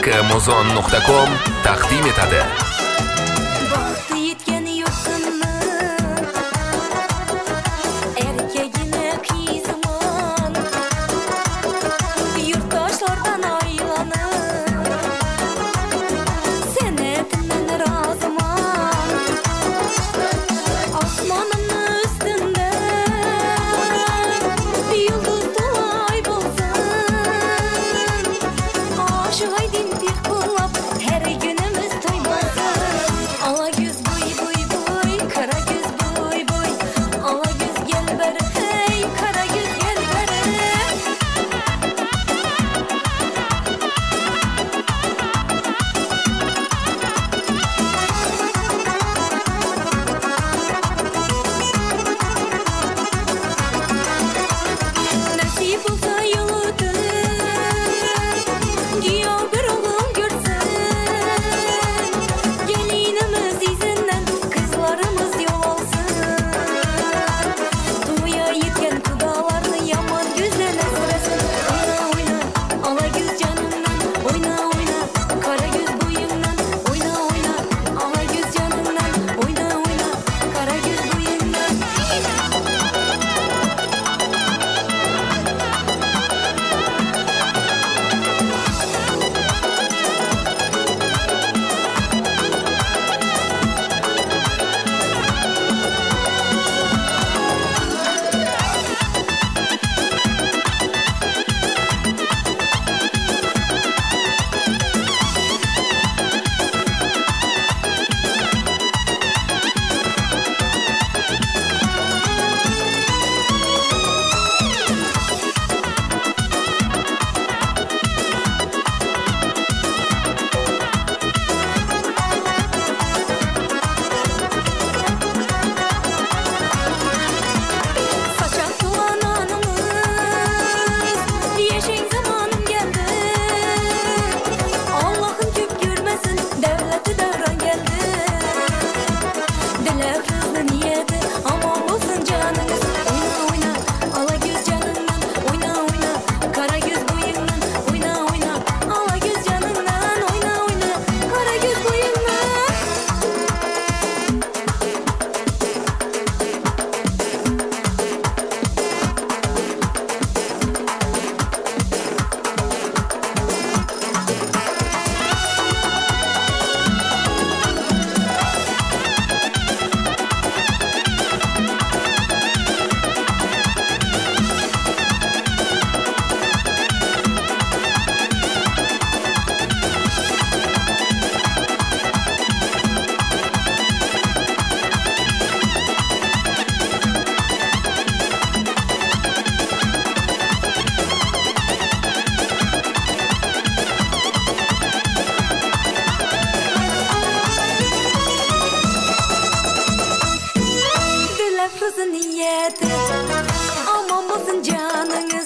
kmozon.com taqdim etadi. Baxti yetgan yurtimni erkagini qiyzimon yurtdoshlardan aylanib senetimdan roziman osmonimni ustunda yulduzday bo'lsin oshiq aydin bir qo'llab her günümüz to'ymasin ala göz boy boy boy kara göz boy boy ala göz gel beri hey kara göz gel beri nasip olsa yoludur giyav bir oğul görsün gelinimiz izinden kızlarımız yol alsın to'ya yetken kudalarni yomon gözden asrasin oyna oyna ala göz canımdan oyna oyna kara göz boyumdan oyna oyna ala göz canımdan oyna oyna kara göz boyumdan Saçak tuğan anımız yeşil zamanım geldi Allah'ın küp görmesin devleti devran geldi Diler kızlı niyeti aman olsun canınız Oyna oyna ala göz canından oyna oyna kara göz boyundan oyna oyna ala göz canından oyna oyna kara göz boyundan Diler kızı niyeti aman olsun canınız